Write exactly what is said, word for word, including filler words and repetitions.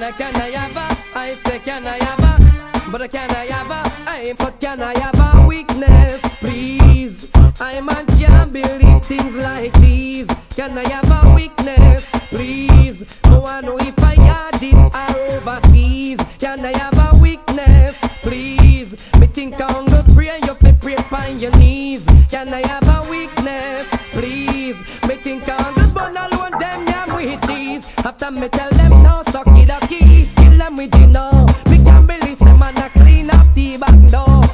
Can I, can I have a? I say can I have a? But can I have a? I but can I have a weakness, please? I man can't believe things like these. Can I have a weakness, please? No I know if I got this or overseas. Can I have a weakness, please? Me think I'm gonna pray and you pray pray on your knees. Can I have a weakness, please? Me think I'm gonna burn alone them yam with cheese. After me tell them no, suck it a key, kill them with you now.